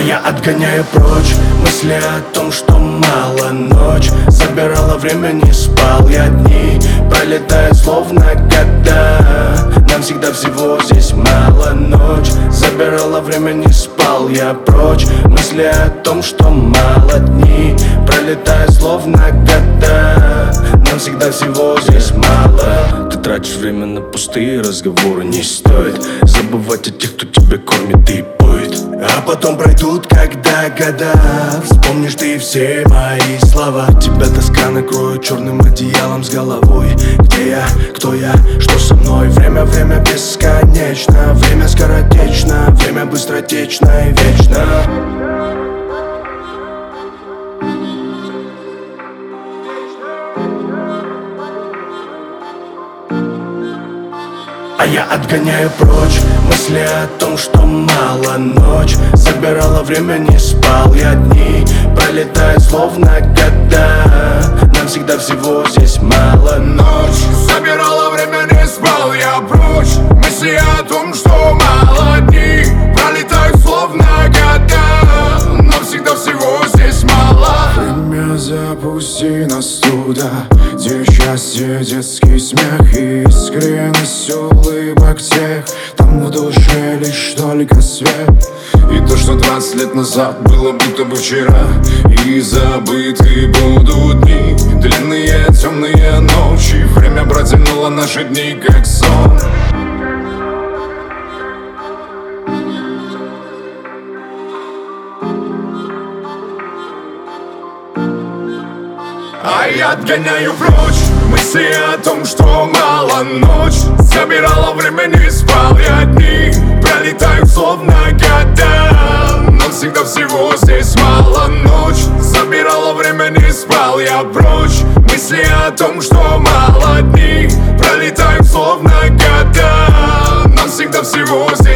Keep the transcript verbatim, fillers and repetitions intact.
я отгоняю прочь мысли о том, что мало. Ночь забирала время, не спал я. Дни пролетают словно года. Нам всегда всего здесь мало. Ночь забирала время, не спал я. Прочь мысли о том, что мало. Дни пролетают словно года. Нам всегда всего здесь мало. Ты тратишь время на пустые разговоры. Не стоит забывать о тех, кто тебя кормит и поет. А потом пройдут, когда года, вспомнишь ты все мои слова. Тебя тоска накроет черным одеялом с головой. Где я, кто я, что со мной? Время, время бесконечно. Время скоротечно, время быстротечно и вечно. А я отгоняю прочь мысли о том, что мало. Ночь забирала время, не спал я. Дни пролетают словно года. Нам всегда всего здесь мало. Ночь забирала время, не спал я. Прочь мысли о том, что мало. Дни пролетают словно года. Нам всегда всего здесь мало. Время запусти нас туда, где счастье, детский смех и искренность улыбок тех. Там в душе лишь только свет. И то, что двадцать лет назад было будто бы вчера, и забыты будут дни, длинные темные ночи. Время протянуло наши дни как сон. А я отгоняю прочь мысли о том, что мало. Ночь забирала время, не спал я. Дни пролетают словно года. Нам всегда всего здесь мало. Ночь забирала время, не спал я. Прочь мысли о том, что мало. Дни пролетают словно года. Нам всегда всего здесь